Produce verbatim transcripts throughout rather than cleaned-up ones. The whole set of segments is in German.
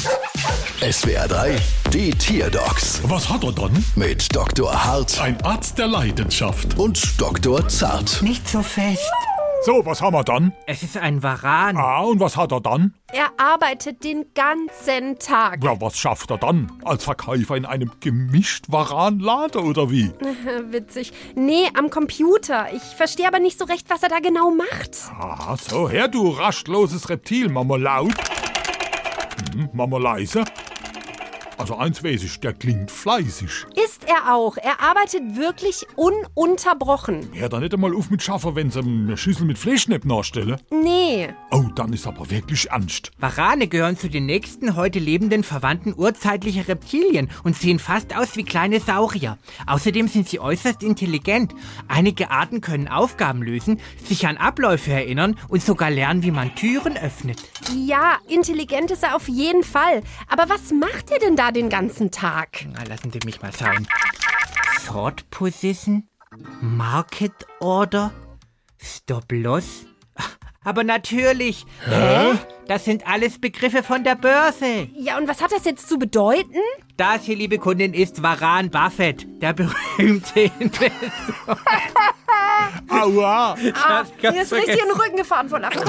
S W R drei, die Tierdocs Was hat er dann? mit Doktor Hart Ein Arzt der Leidenschaft. und Doktor Zart. Nicht so fest. So, was haben wir dann? Es ist ein Varan. Ah, und was hat er dann? Er arbeitet den ganzen Tag. Ja, was schafft er dann? Als Verkäufer in einem Gemischt-Warenladen oder wie? Witzig. Nee, am Computer. Ich verstehe aber nicht so recht, was er da genau macht. Ah, so, her du rastloses Reptil, Mama laut. Hm, Mama leise. Also eins weiß ich, der klingt fleißig. Ist er auch. Er arbeitet wirklich ununterbrochen. Hör da nicht einmal auf mit Schaffen, wenn sie eine Schüssel mit Fleischknepp nachstellen. Nee. Oh, dann ist aber wirklich ernst. Varane gehören zu den nächsten heute lebenden Verwandten urzeitlicher Reptilien und sehen fast aus wie kleine Saurier. Außerdem sind sie äußerst intelligent. Einige Arten können Aufgaben lösen, sich an Abläufe erinnern und sogar lernen, wie man Türen öffnet. Ja, intelligent ist er auf jeden Fall. Aber was macht er denn da den ganzen Tag? Na, lassen Sie mich mal schauen. Sort Position, Market Order, Stop Loss. Aber natürlich. Hä? Das sind alles Begriffe von der Börse. Ja, und was hat das jetzt zu bedeuten? Das hier, liebe Kundin, ist Warren Buffett, der berühmte Investor. Aua! Ah, mir ist richtig in den Rücken gefahren vor Lachen.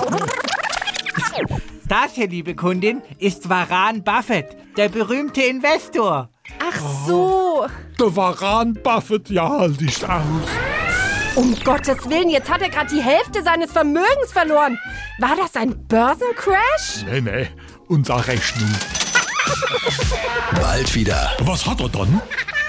Das hier, liebe Kundin, ist Warren Buffett, der berühmte Investor. Ach so. Der Warren Buffett, ja, halt dich aus. Um Gottes Willen, jetzt hat er gerade die Hälfte seines Vermögens verloren. War das ein Börsencrash? Nee, nee, unsere Rechnung. Bald wieder. Was hat er dann?